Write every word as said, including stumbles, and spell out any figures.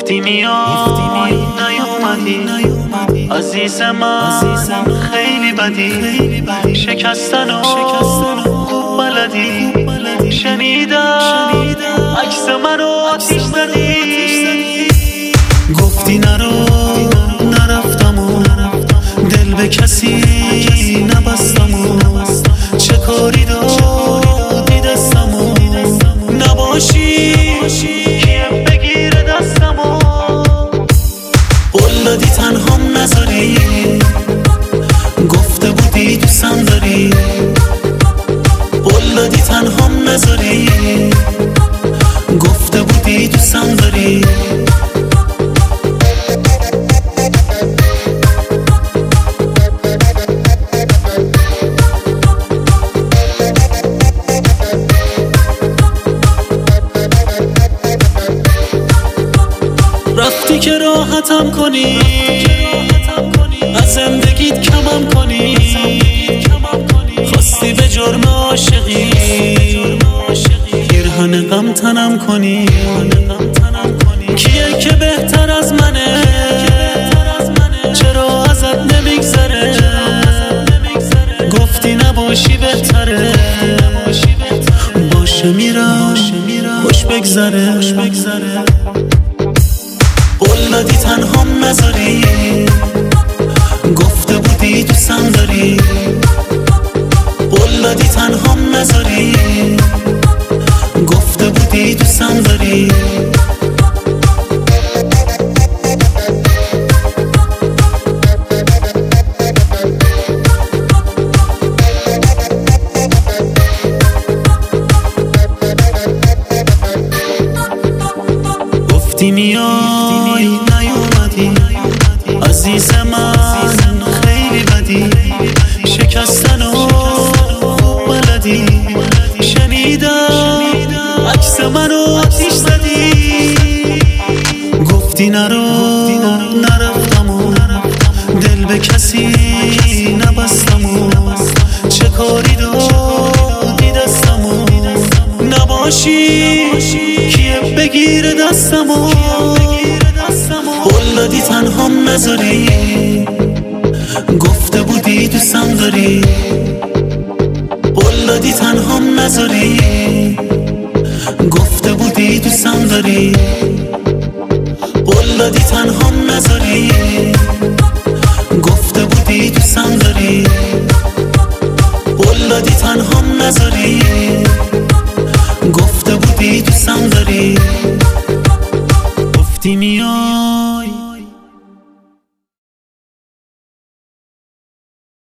گفتی میای نیومدی عزیز من خیلی بدی شکستن و خوب بلدی شنیدم عکس منو آتیش زدی گفتی نرو نرفتم و دل به کسی نبستم و چه کاری دادی دستم و نباشی کیم بگیره دستم و قول دادی تنهام نذاری گفته بودی دوستم داری قول دادی تنهام نذاری گفته بودی دوستم داری رفتی که راحتم کنی از زندگیت کمم کنی خواستی به جرم عاشقی پیرهن غم تنم کنی کیه که بهتر از منه چرا ازت نمیگذره گفتی نباشی بهتره باشه میرم خوش بگذره قول دادی تنهام نذاری گفته بودی دوستم داری قول دادی تنهام نذاری گفته بودی دوستم داری گفتی میای نیومدی عزیز من خیلی بدی شکستن و بلدی شنیدم عکس منو آتیش زدی گفتی نرو نرفتم و دل به کسی نبستم و چه کاری دادی دستم و نباشی کیه بگیره دستم و قول دادی تنهام نذاری گفته بودی دوستم داری قول دادی تنهام نذاری گفته بودی دوستم داری قول دادی تنهام نذاری گفته بودی دوستم داری قول دادی تنهام نذاری گفته بودی دوستم داری گفتی میای